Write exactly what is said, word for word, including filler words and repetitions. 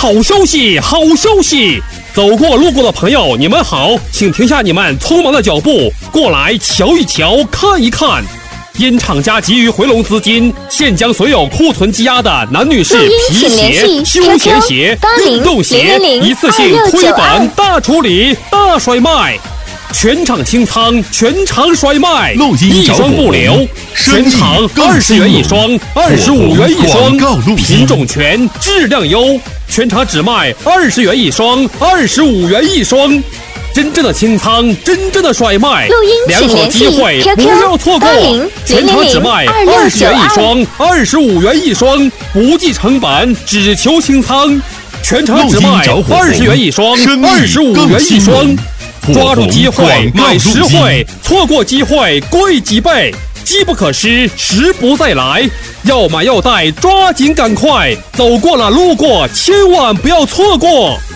好消息，好消息！走过路过的朋友，你们好，请停下你们匆忙的脚步，过来瞧一瞧，看一看。因厂家急于回笼资金，现将所有库存积压的男女士皮鞋、休闲鞋、运动鞋一次性亏本大处理、大甩卖。全场清仓，全场甩卖，一双不留，全场二十元一双，二十五元一双，品种全，质量优，全场只卖二十元一双，二十五元一双。真正的清仓，真正的甩卖，良好机会不要错过，全场只卖二十元一双，二十五元一双，不计成本，只求清仓，全场只卖二十元一双，二十五元一双。抓住机会买实惠，错过机会贵几倍，机不可失，时不再来。要买要带，抓紧赶快，走过了路过，千万不要错过。